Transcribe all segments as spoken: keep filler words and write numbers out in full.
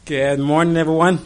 Good morning, everyone.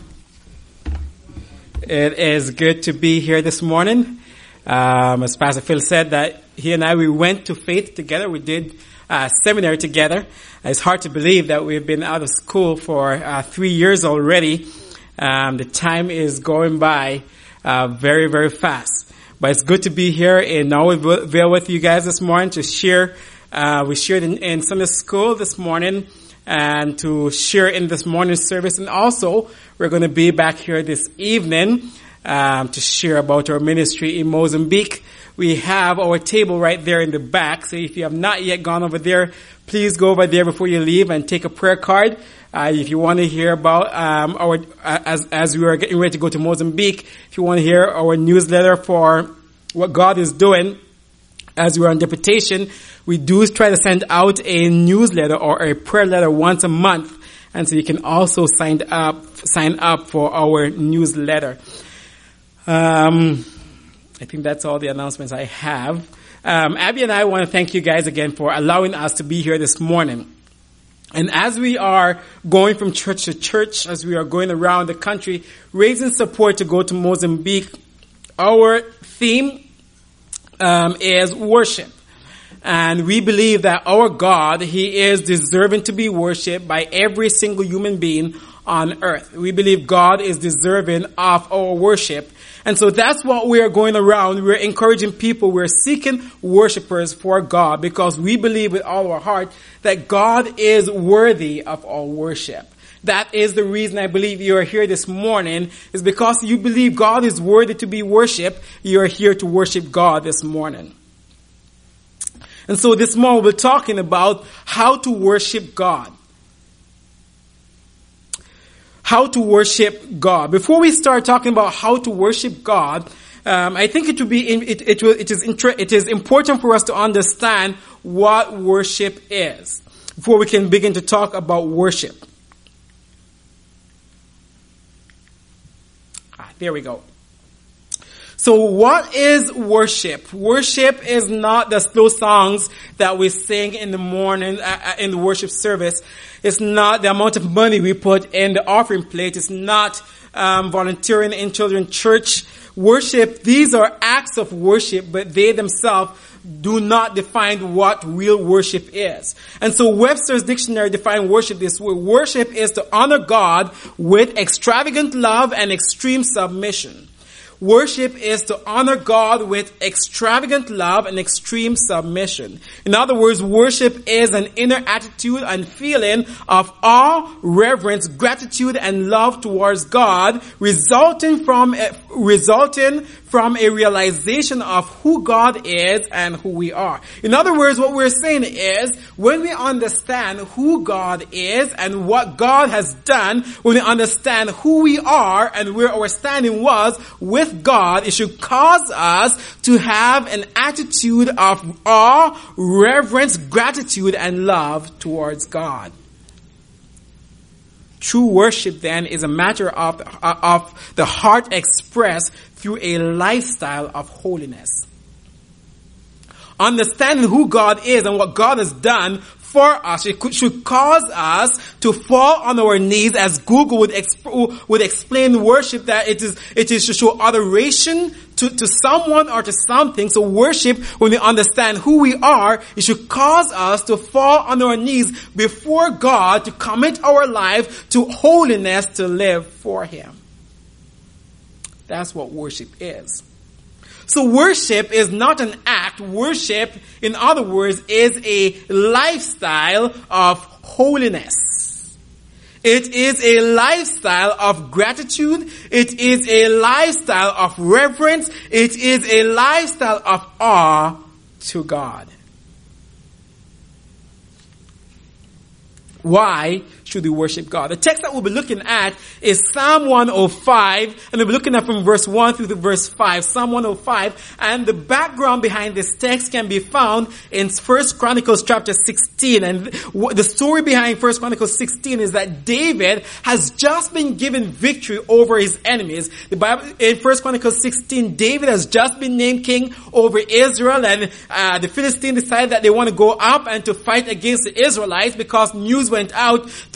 It is good to be here this morning. Um, as Pastor Phil said, that he and I, we went to faith together. We did uh, seminary together. It's hard to believe that we've been out of school for uh, three years already. Um, the time is going by uh, very, very fast. But it's good to be here in Norwoodville with you guys this morning to share. Uh, we shared in, in Sunday school this morning, and to share in this morning's service. And also, we're going to be back here this evening um, to share about our ministry in Mozambique. We have our table right there in the back. So if you have not yet gone over there, please go over there before you leave and take a prayer card. Uh, if you want to hear about um, our, uh, as as we are getting ready to go to Mozambique, if you want to hear our newsletter for what God is doing as we are on deputation, we do try to send out a newsletter or a prayer letter once a month, and so you can also sign up sign up for our newsletter. Um, I think that's all the announcements I have. Um, Abby and I want to thank you guys again for allowing us to be here this morning. And as we are going from church to church, as we are going around the country, raising support to go to Mozambique, our theme um, is worship. And we believe that our God, He is deserving to be worshipped by every single human being on earth. We believe God is deserving of our worship. And so that's what we are going around. We're encouraging people. We're seeking worshipers for God because we believe with all our heart that God is worthy of our worship. That is the reason I believe you are here this morning, is because you believe God is worthy to be worshipped. You are here to worship God this morning. And so this morning we're talking about how to worship God. How to worship God. Before we start talking about how to worship God, um, I think it would be it it, will, it is inter- it is important for us to understand what worship is before we can begin to talk about worship. Ah, there we go. So what is worship? Worship is not the slow songs that we sing in the morning uh, in the worship service. It's not the amount of money we put in the offering plate. It's not um, volunteering in children's church. Worship, these are acts of worship, but they themselves do not define what real worship is. And so Webster's dictionary defines worship this way. Worship is to honor God with extravagant love and extreme submission. Worship is to honor God with extravagant love and extreme submission. In other words, worship is an inner attitude and feeling of awe, reverence, gratitude, and love towards God, resulting from a, resulting from a realization of who God is and who we are. In other words, what we're saying is, when we understand who God is and what God has done, when we understand who we are and where our standing was with God, it should cause us to have an attitude of awe, reverence, gratitude, and love towards God. True worship, then, is a matter of, of the heart expressed through a lifestyle of holiness. Understanding who God is and what God has done for us, it could, should cause us to fall on our knees, as Google would, exp- would explain worship, that it is, it is to show adoration to, to someone or to something. So worship, when we understand who we are, it should cause us to fall on our knees before God, to commit our life to holiness, to live for Him. That's what worship is. So worship is not an act. Worship, in other words, is a lifestyle of holiness. It is a lifestyle of gratitude. It is a lifestyle of reverence. It is a lifestyle of awe to God. Why should we worship God? The text that we'll be looking at is Psalm one oh five, and we'll be looking at from verse one through to verse five. Psalm one oh five, and the background behind this text can be found in First Chronicles chapter sixteen. And the story behind First Chronicles sixteen is that David has just been given victory over his enemies. The Bible in First Chronicles sixteen, David has just been named king over Israel, and uh, the Philistines decided that they want to go up and to fight against the Israelites because news went out to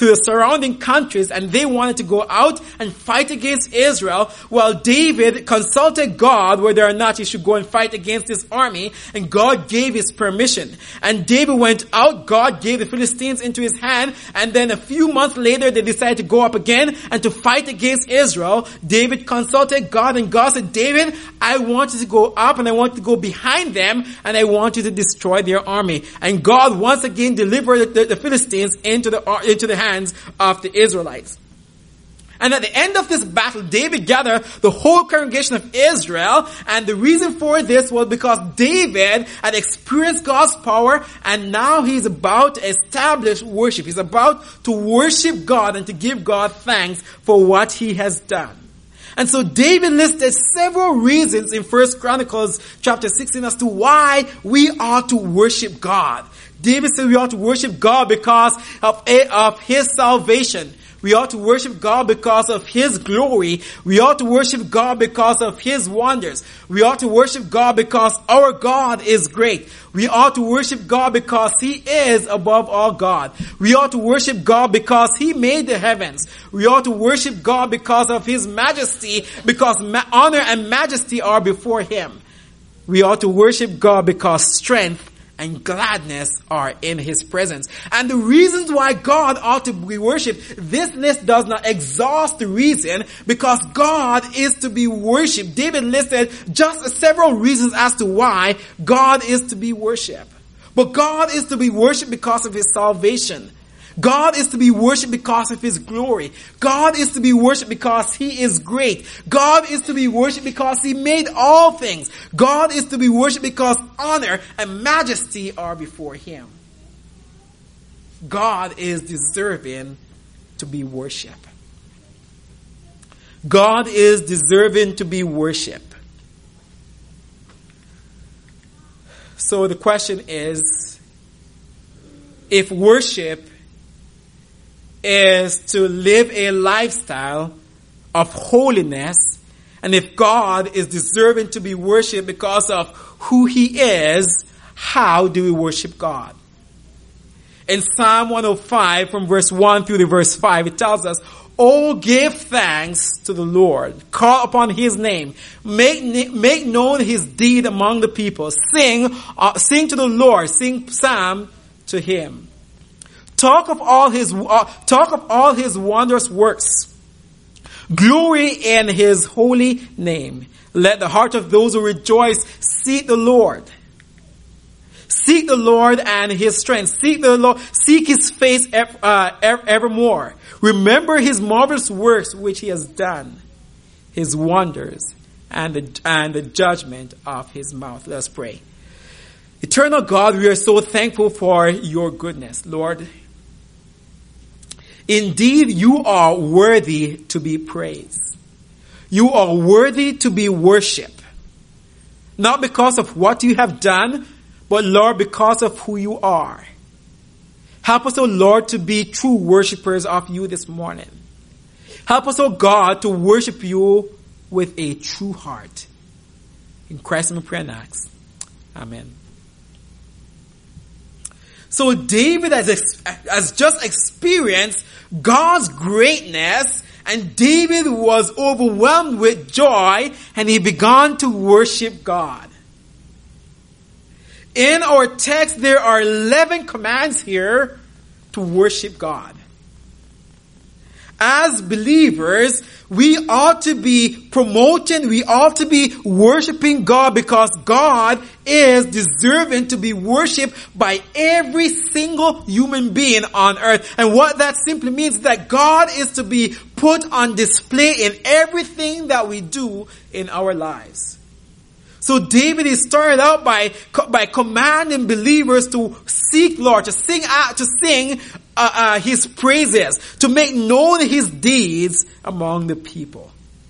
to the surrounding countries, and they wanted to go out and fight against Israel. Well, David consulted God whether or not he should go and fight against this army, and God gave his permission. And David went out, God gave the Philistines into his hand, and then a few months later they decided to go up again and to fight against Israel. David consulted God, and God said, David, I want you to go up and I want you to go behind them, and I want you to destroy their army. And God once again delivered the, the Philistines into the, into the hands of the Israelites. And at the end of this battle, David gathered the whole congregation of Israel. And the reason for this was because David had experienced God's power, and now he's about to establish worship. He's about to worship God and to give God thanks for what he has done. And so David listed several reasons in First Chronicles chapter sixteen as to why we ought to worship God. David said we ought to worship God because of, of his salvation. We ought to worship God because of his glory. We ought to worship God because of his wonders. We ought to worship God because our God is great. We ought to worship God because he is above all God. We ought to worship God because he made the heavens. We ought to worship God because of his majesty, because ma- honor and majesty are before him. We ought to worship God because strength and gladness are in his presence. And the reasons why God ought to be worshipped, this list does not exhaust the reason, because God is to be worshipped. David listed just several reasons as to why God is to be worshipped. But God is to be worshipped because of his salvation. God is to be worshipped because of his glory. God is to be worshipped because he is great. God is to be worshipped because he made all things. God is to be worshipped because honor and majesty are before him. God is deserving to be worshipped. God is deserving to be worshipped. So the question is, if worship is to live a lifestyle of holiness, and if God is deserving to be worshipped because of who he is, how do we worship God? In Psalm one oh five, from verse one through to verse five, it tells us, "Oh, give thanks to the Lord. Call upon his name. Make, make known his deed among the people. Sing, uh, sing to the Lord. Sing psalm to him. Talk of all his, uh, talk of all his wondrous works. Glory in his holy name. Let the heart of those who rejoice seek the Lord. Seek the Lord and his strength. Seek the Lord, seek his face uh, evermore. Remember his marvelous works which he has done, his wonders, and the, and the judgment of his mouth." Let's pray. Eternal God, we are so thankful for your goodness, Lord. Indeed, you are worthy to be praised. You are worthy to be worshipped. Not because of what you have done, but Lord, because of who you are. Help us, O Lord, to be true worshipers of you this morning. Help us, O God, to worship you with a true heart. In Christ's name we pray and ask. Amen. So David has, ex- has just experienced God's greatness, and David was overwhelmed with joy, and he began to worship God. In our text, there are eleven commands here to worship God. As believers, we ought to be promoting, we ought to be worshiping God, because God is deserving to be worshipped by every single human being on earth. And what that simply means is that God is to be put on display in everything that we do in our lives. So David is started out by, by commanding believers to seek Lord, to sing out, to sing uh, uh, his praises, to make known his deeds among the people.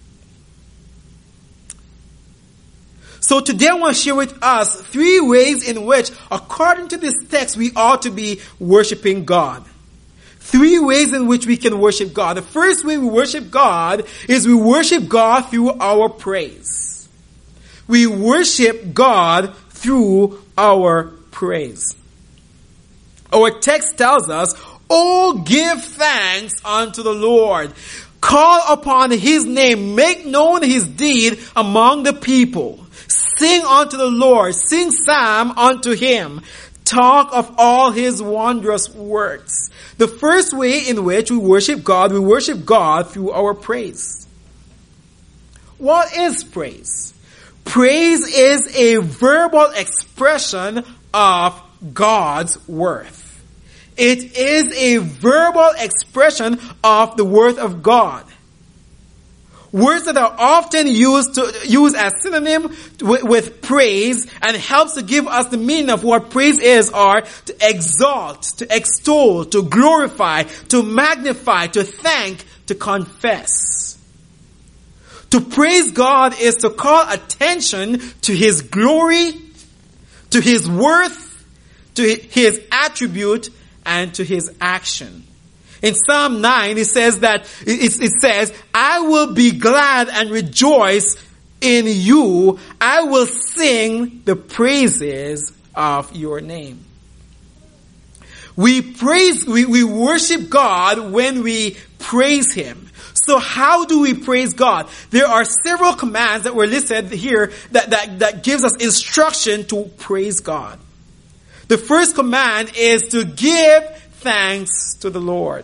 So today I want to share with us three ways in which, according to this text, we ought to be worshiping God. Three ways in which we can worship God. The first way we worship God is we worship God through our praise. We worship God through our praise. Our text tells us, Oh, give thanks unto the Lord. Call upon his name. Make known his deed among the people. Sing unto the Lord. Sing psalm unto him. Talk of all his wondrous works. The first way in which we worship God, we worship God through our praise. What is praise? Praise is a verbal expression of God's worth. It is a verbal expression of the worth of God. Words that are often used to used as synonym with, with praise and helps to give us the meaning of what praise is are to exalt, to extol, to glorify, to magnify, to thank, to confess. To praise God is to call attention to his glory, to his worth, to his attribute, and to his action. In Psalm nine, it says that, it, it says, I will be glad and rejoice in you. I will sing the praises of your name. We praise, we, we worship God when we praise him. So how do we praise God? There are several commands that were listed here that, that, that gives us instruction to praise God. The first command is to give thanks to the Lord.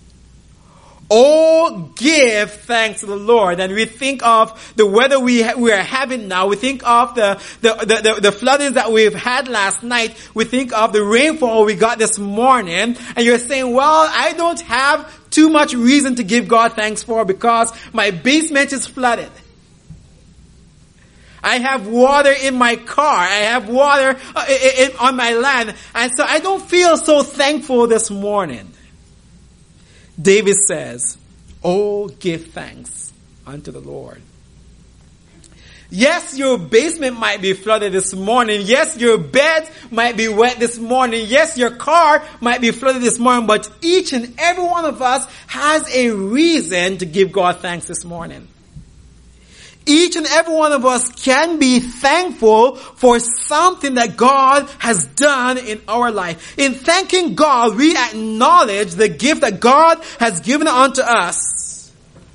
Oh, give thanks to the Lord. And we think of the weather we ha- we are having now. We think of the, the, the, the, the floodings that we've had last night. We think of the rainfall we got this morning. And you're saying, well, I don't have too much reason to give God thanks for because my basement is flooded. I have water in my car. I have water uh, in, in, on my land. And so I don't feel so thankful this morning. David says, oh, give thanks unto the Lord. Yes, your basement might be flooded this morning. Yes, your bed might be wet this morning. Yes, your car might be flooded this morning. But each and every one of us has a reason to give God thanks this morning. Each and every one of us can be thankful for something that God has done in our life. In thanking God, we acknowledge the gift that God has given unto us.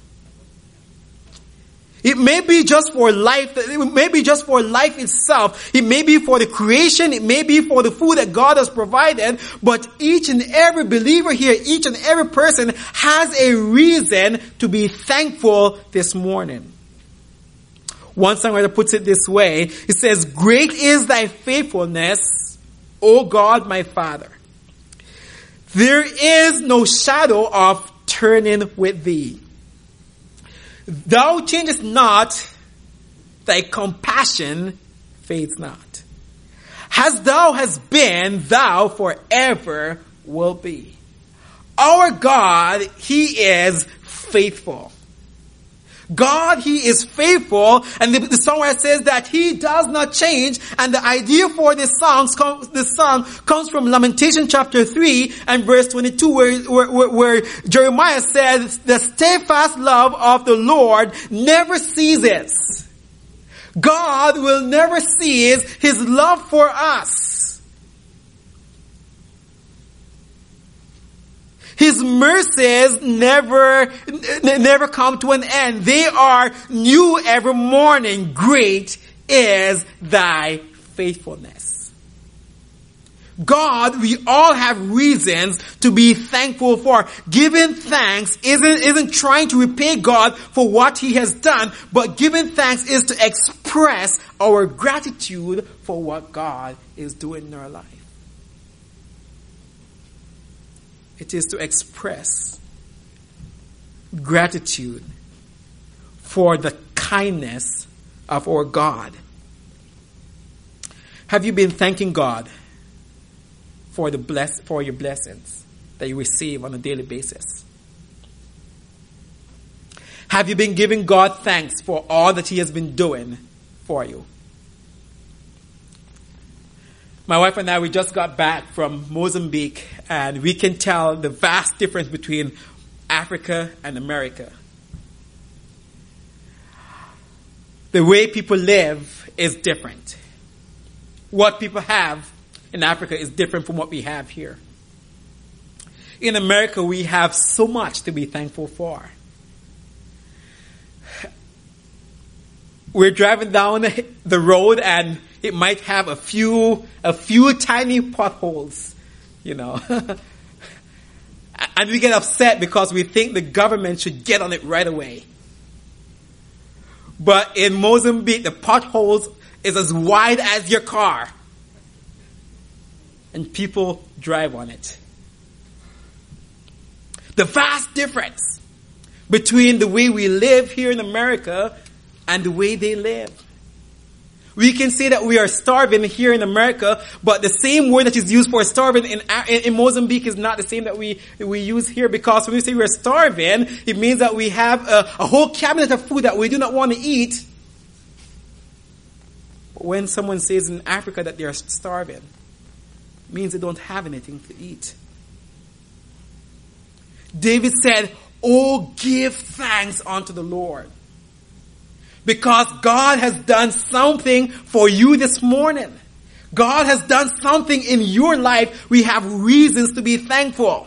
It may be just for life, it may be just for life itself. It may be for the creation, it may be for the food that God has provided, but each and every believer here, each and every person has a reason to be thankful this morning. One songwriter puts it this way. It says, great is thy faithfulness, O God my Father. There is no shadow of turning with thee. Thou changest not, thy compassion fades not. As thou hast been, thou forever will be. Our God, he is faithful. God, he is faithful, and the, the songwriter says that he does not change, and the idea for this song, this song comes from Lamentation chapter three and verse twenty-two, where, where, where Jeremiah says, the steadfast love of the Lord never ceases. God will never cease his love for us. His mercies never, never come to an end. They are new every morning. Great is thy faithfulness. God, we all have reasons to be thankful for. Giving thanks isn't, isn't trying to repay God for what he has done, but giving thanks is to express our gratitude for what God is doing in our life. It is to express gratitude for the kindness of our God. Have you been thanking God for the bless for your blessings that you receive on a daily basis? Have you been giving God thanks for all that he has been doing for you? My wife and I, we just got back from Mozambique, and we can tell the vast difference between Africa and America. The way people live is different. What people have in Africa is different from what we have here. in America, we have so much to be thankful for. We're driving down the road and it might have a few, a few tiny potholes, you know. And we get upset because we think the government should get on it right away. But in Mozambique, the potholes is as wide as your car. And people drive on it. The vast difference between the way we live here in America and the way they live. We can say that we are starving here in America, but the same word that is used for starving in, in Mozambique is not the same that we, we use here, because when we say we are starving, it means that we have a, a whole cabinet of food that we do not want to eat. But when someone says in Africa that they are starving, it means they don't have anything to eat. David said, "Oh, give thanks unto the Lord, because God has done something for you this morning. God has done something in your life. We have reasons to be thankful."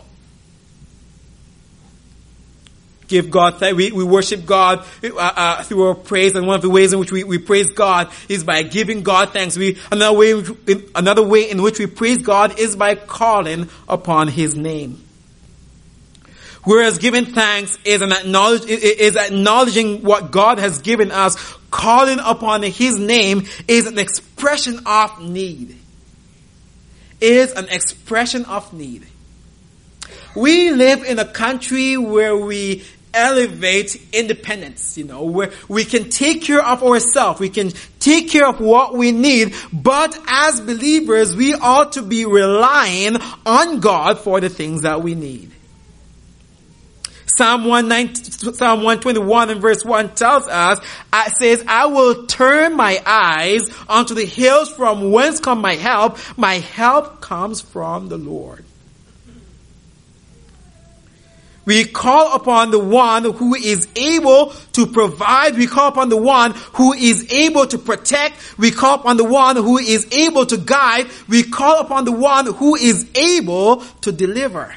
Give God thanks. We, we worship God uh, uh, through our praise, and one of the ways in which we, we praise God is by giving God thanks. We another way another way in which we praise God is by calling upon His name. Whereas giving thanks is an acknowledge, is acknowledging what God has given us, calling upon His name is an expression of need. Is an expression of need. We live in a country where we elevate independence, you know, where we can take care of ourselves, we can take care of what we need, but as believers, we ought to be relying on God for the things that we need. Psalm one twenty-one and verse one tells us, it says, "I will turn my eyes unto the hills from whence come my help. My help comes from the Lord." We call upon the one who is able to provide. We call upon the one who is able to protect. We call upon the one who is able to guide. We call upon the one who is able to deliver.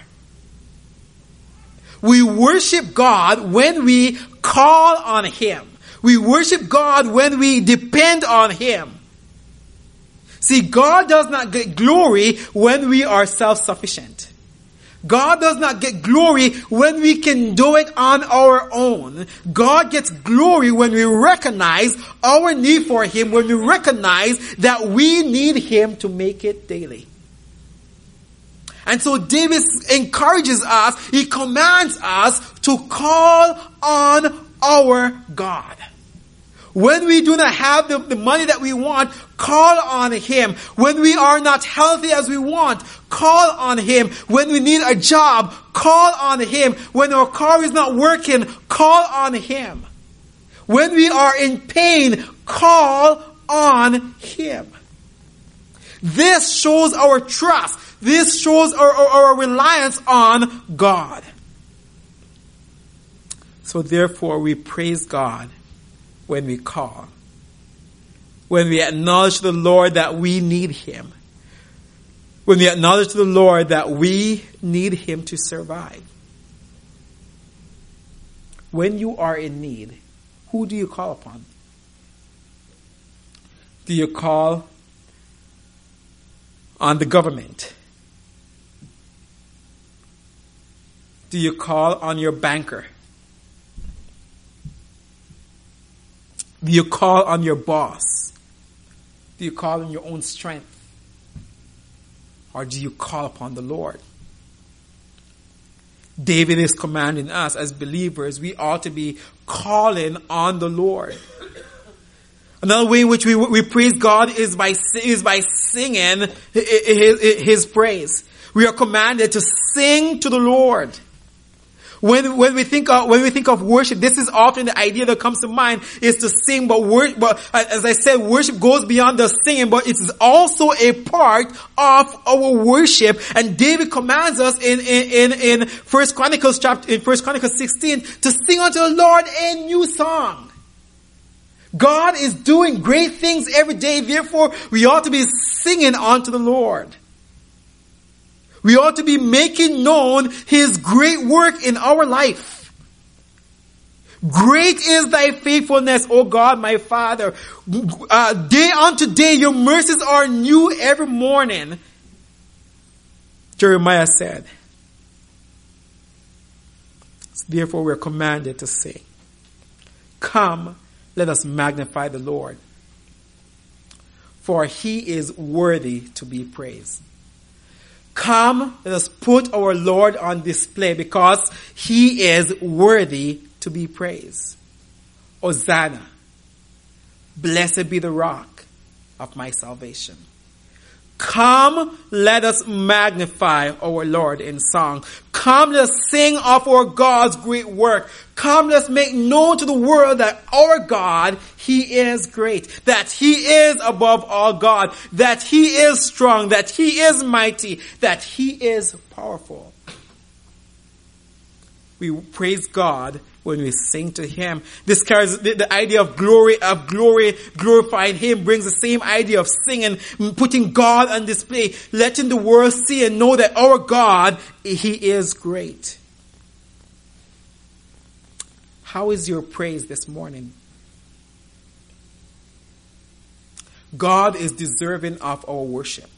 We worship God when we call on Him. We worship God when we depend on Him. See, God does not get glory when we are self-sufficient. God does not get glory when we can do it on our own. God gets glory when we recognize our need for Him, when we recognize that we need Him to make it daily. And so David encourages us, he commands us to call on our God. When we do not have the, the money that we want, call on Him. When we are not healthy as we want, call on Him. When we need a job, call on Him. When our car is not working, call on Him. When we are in pain, call on Him. This shows our trust. This shows our, our, our reliance on God. So therefore we praise God when we call. When we acknowledge to the Lord that we need Him. When we acknowledge to the Lord that we need Him to survive. When you are in need, who do you call upon? Do you call on the government? Do you call on your banker? Do you call on your boss? Do you call on your own strength? Or do you call upon the Lord? David is commanding us as believers, we ought to be calling on the Lord. Another way in which we, we praise God is by, is by singing his, his praise. We are commanded to sing to the Lord. When, when we think of, when we think of worship, this is often the idea that comes to mind is to sing, but worship, but as I said, worship goes beyond the singing, but it is also a part of our worship. And David commands us in, in, in, in First Chronicles chapter, in First Chronicles sixteen to sing unto the Lord a new song. God is doing great things every day, therefore we ought to be singing unto the Lord. We ought to be making known his great work in our life. Great is thy faithfulness, O God, my Father. Uh, day unto day, your mercies are new every morning, Jeremiah said. Therefore, we are commanded to say, come, let us magnify the Lord, for he is worthy to be praised. Come, let us put our Lord on display, because he is worthy to be praised. Hosanna, blessed be the rock of my salvation. Come, let us magnify our Lord in song. Come, let us sing of our God's great work. Come, let us make known to the world that our God, he is great, that he is above all God, that he is strong, that he is mighty, that he is powerful. We praise God when we sing to him. This carries the, the idea of glory, of glory, glorifying him, brings the same idea of singing, putting God on display, letting the world see and know that our God, he is great. How is your praise this morning? God is deserving of our worship.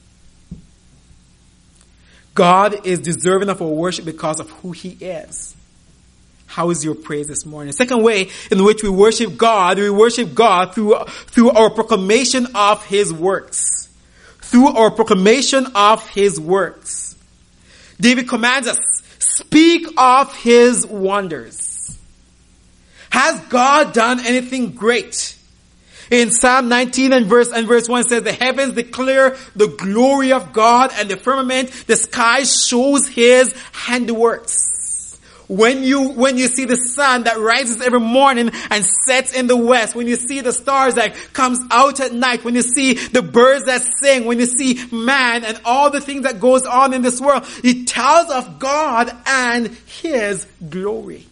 God is deserving of our worship because of who he is. How is your praise this morning? Second way in which we worship God, we worship God through, through our proclamation of his works. Through our proclamation of his works. David commands us, speak of his wonders. Has God done anything great? In Psalm nineteen and verse, and verse one says, the heavens declare the glory of God, and the firmament, the sky shows his handiworks. When you, when you see the sun that rises every morning and sets in the west, when you see the stars that comes out at night, when you see the birds that sing, when you see man and all the things that goes on in this world, it tells of God and his glory.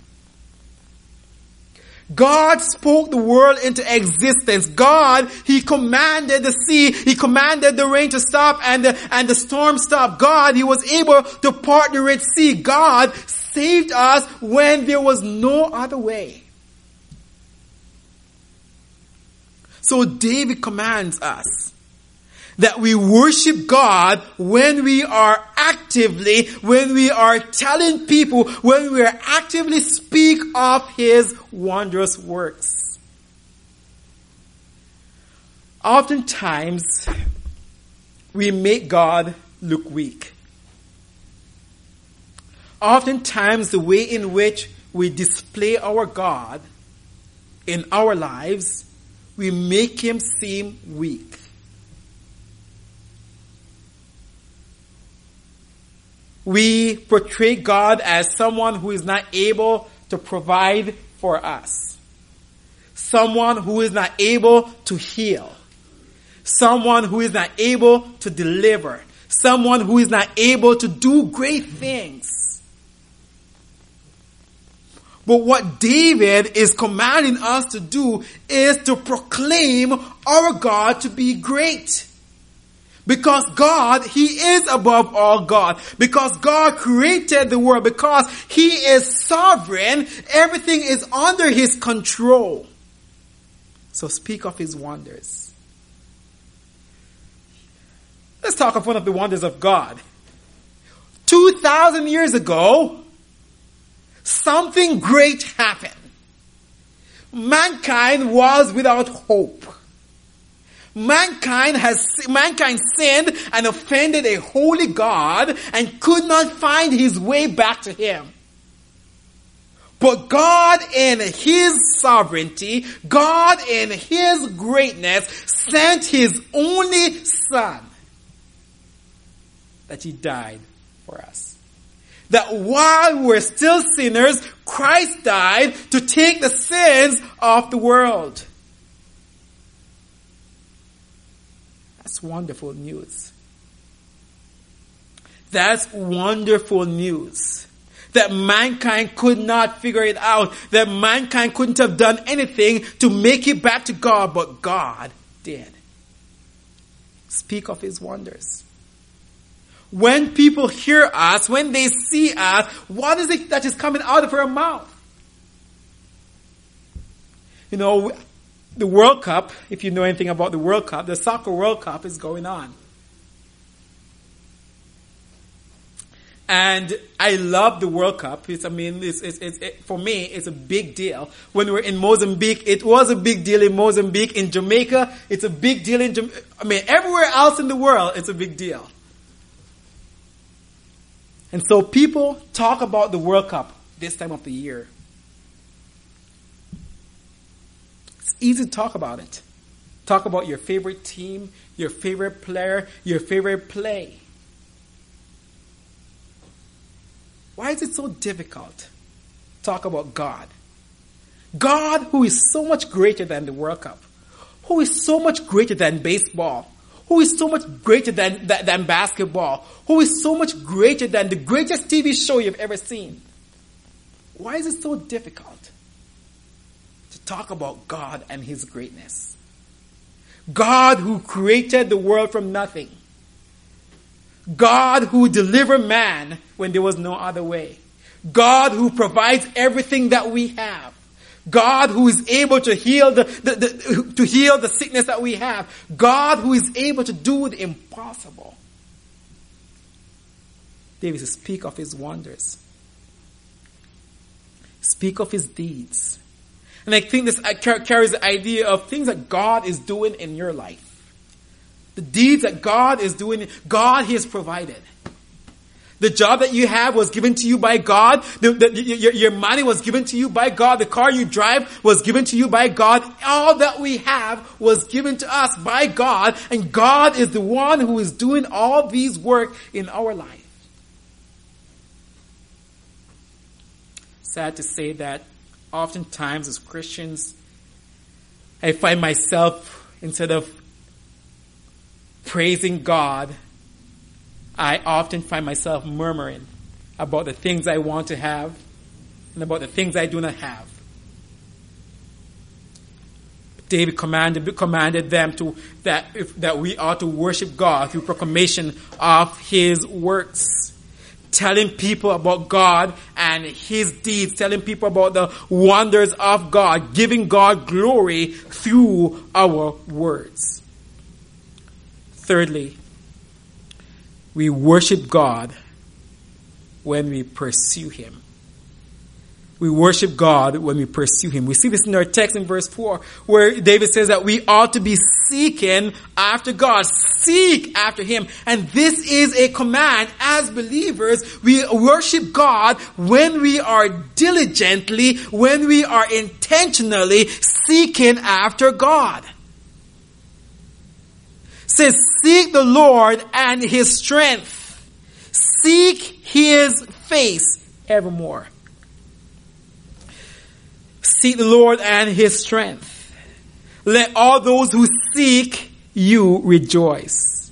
God spoke the world into existence. God, he commanded the sea, he commanded the rain to stop and the, and the storm stop. God, he was able to part the Red Sea. God saved us when there was no other way. So David commands us that we worship God when we are actively, when we are telling people, when we are actively speak of his wondrous works. Oftentimes, we make God look weak. Oftentimes, the way in which we display our God in our lives, we make him seem weak. We portray God as someone who is not able to provide for us. Someone who is not able to heal. Someone who is not able to deliver. Someone who is not able to do great things. But what David is commanding us to do is to proclaim our God to be great. Because God, he is above all God. Because God created the world. Because he is sovereign. Everything is under his control. So speak of his wonders. Let's talk of one of the wonders of God. Two thousand years ago, something great happened. Mankind was without hope. Mankind has, mankind sinned and offended a holy God and could not find his way back to him. But God in his sovereignty, God in his greatness sent his only son that he died for us. That while we're still sinners, Christ died to take the sins of the world. That's wonderful news. That's wonderful news. That mankind could not figure it out. That mankind couldn't have done anything to make it back to God, but God did. Speak of his wonders. when people hear us, when they see us, what is it that is coming out of our mouth? You know, the World Cup, if you know anything about the World Cup, the Soccer World Cup is going on. And I love the World Cup. It's, I mean, it's, it's, it's, it, for me, it's a big deal. When we were in Mozambique, it was a big deal in Mozambique. In Jamaica, it's a big deal in Jamaica. I mean, everywhere else in the world, it's a big deal. And so people talk about the World Cup this time of the year. It's easy to talk about it. Talk about your favorite team, your favorite player, your favorite play. Why is it so difficult to talk about God? God, who is so much greater than the World Cup, who is so much greater than baseball, who is so much greater than, than, than basketball, who is so much greater than the greatest T V show you've ever seen. Why is it so difficult to talk about God and His greatness? God who created the world from nothing. God who delivered man when there was no other way. God who provides everything that we have. God who is able to heal the, the, the to heal the sickness that we have. God who is able to do the impossible. David says, speak of His wonders. Speak of His deeds. And I think this carries the idea of things that God is doing in your life. The deeds that God is doing, God He has provided. The job that you have was given to you by God. The, the, your, your money was given to you by God. The car you drive was given to you by God. All that we have was given to us by God. And God is the one who is doing all these work in our life. Sad to say that oftentimes as Christians, I find myself, instead of praising God, I often find myself murmuring about the things I want to have and about the things I do not have. David commanded, commanded them to that if, that we ought to worship God through proclamation of His works. Telling people about God and His deeds, telling people about the wonders of God, giving God glory through our words. Thirdly, we worship God when we pursue Him. We worship God when we pursue Him. We see this in our text in verse four, where David says that we ought to be seeking after God. Seek after Him. And this is a command as believers. We worship God when we are diligently, when we are intentionally seeking after God. Says, seek the Lord and His strength. Seek His face evermore. Seek the Lord and His strength. Let all those who seek you rejoice.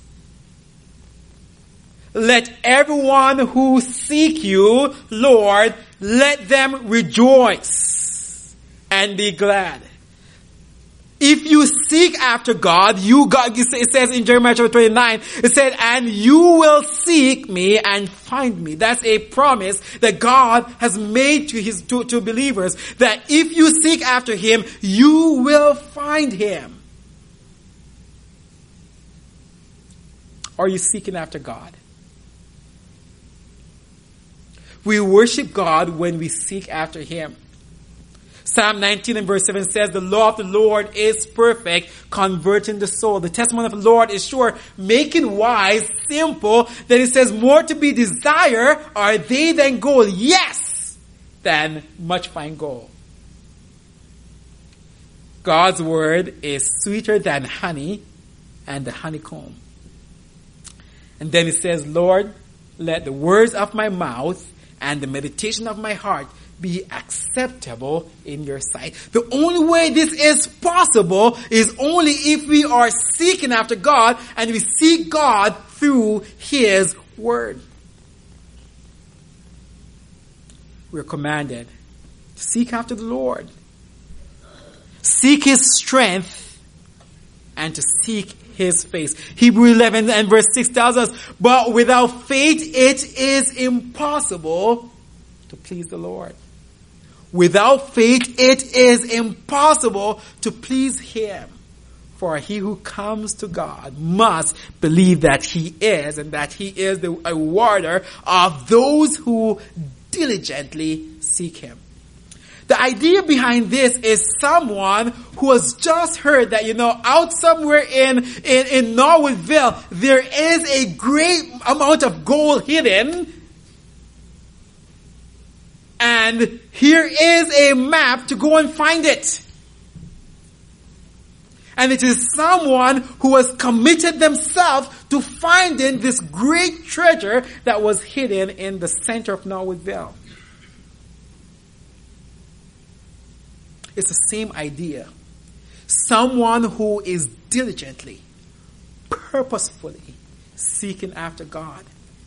Let everyone who seek you, Lord, let them rejoice and be glad. If you seek after God, you God, it says in Jeremiah chapter twenty-nine, it said, and you will seek me and find me. That's a promise that God has made to his, to, to believers, that if you seek after Him, you will find Him. Are you seeking after God? We worship God when we seek after Him. Psalm nineteen and verse seven says, the law of the Lord is perfect, converting the soul. The testimony of the Lord is sure, making wise, simple. Then it says, more to be desired are they than gold. Yes, than much fine gold. God's word is sweeter than honey and the honeycomb. And then it says, Lord, let the words of my mouth and the meditation of my heart be acceptable in your sight. The only way this is possible is only if we are seeking after God and we seek God through His word. We're commanded to seek after the Lord, seek His strength, and to seek his face. Hebrews eleven and verse six tells us, but without faith it is impossible to please the Lord. Without faith it is impossible to please him. For he who comes to God must believe that he is, and that he is the rewarder of those who diligently seek him. The idea behind this is someone who has just heard that, you know, out somewhere in, in, in Norwoodville, there is a great amount of gold hidden. And here is a map to go and find it. And it is someone who has committed themselves to finding this great treasure that was hidden in the center of Norwoodville. It's the same idea. Someone who is diligently, purposefully seeking after God.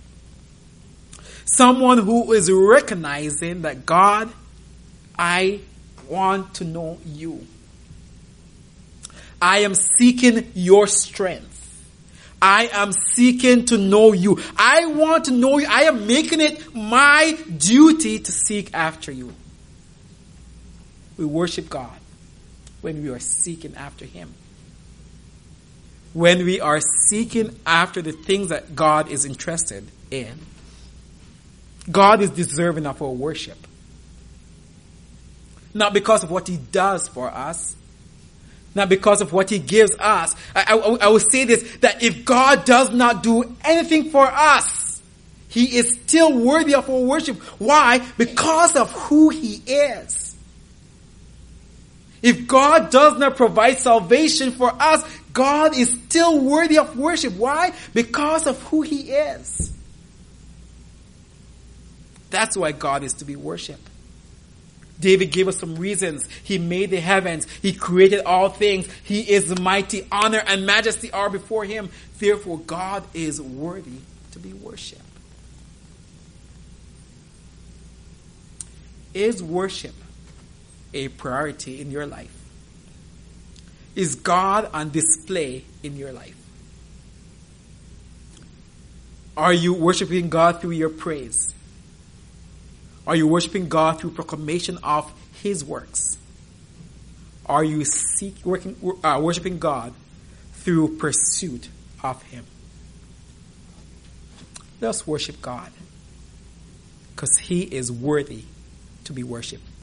Someone who is recognizing that, God, I want to know you. I am seeking your strength. I am seeking to know you. I want to know you. I am making it my duty to seek after you. We worship God when we are seeking after him. When we are seeking after the things that God is interested in. God is deserving of our worship. Not because of what he does for us. Not because of what he gives us. I, I, I will say this, that if God does not do anything for us, he is still worthy of our worship. Why? Because of who he is. If God does not provide salvation for us, God is still worthy of worship. Why? Because of who he is. That's why God is to be worshipped. David gave us some reasons. He made the heavens. He created all things. He is mighty. Honor and majesty are before him. Therefore, God is worthy to be worshipped. Is worship a priority in your life? Is God on display in your life? Are you worshiping God through your praise? Are you worshiping God through proclamation of his works? Are you seek, working, uh, worshiping God through pursuit of him? Let us worship God, because he is worthy to be worshipped.